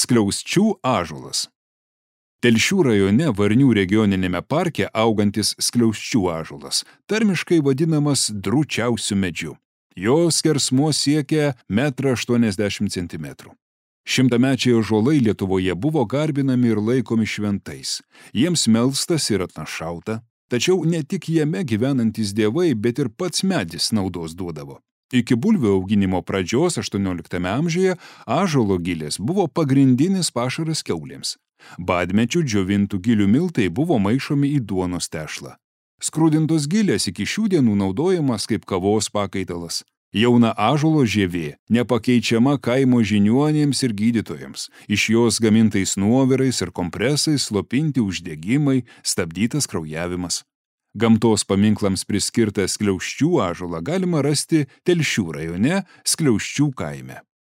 Skliausčių ąžuolas. Telšių rajone Varnių regioninėme parke augantis skliausčių ąžuolas, tarmiškai vadinamas drūčiausiu medžiu. Jo skersmuo siekia 1,80 m. Šimtamečiai ąžuolai Lietuvoje buvo garbinami ir laikomi šventais. Jiems melstas ir atnašauta, tačiau ne tik jame gyvenantys dievai, bet ir pats medis naudos duodavo. Iki bulvių auginimo pradžios 18 amžiuje ąžuolo gilės buvo pagrindinis pašaras kiaulėms. Badmečių džiovintų gilių miltai buvo maišomi į duonos tešlą. Skrudintos gilės iki šių dienų naudojamas kaip kavos pakaitalas. Jauna ąžuolo žievė nepakeičiama kaimo žiniuonėms ir gydytojams. Iš jos gamintais nuovirais ir kompresais slopinti uždegimai, stabdytas kraujavimas. Gamtos paminklams priskirtą skliausčių ąžuolą galima rasti Telšių rajone Skliausčių kaime.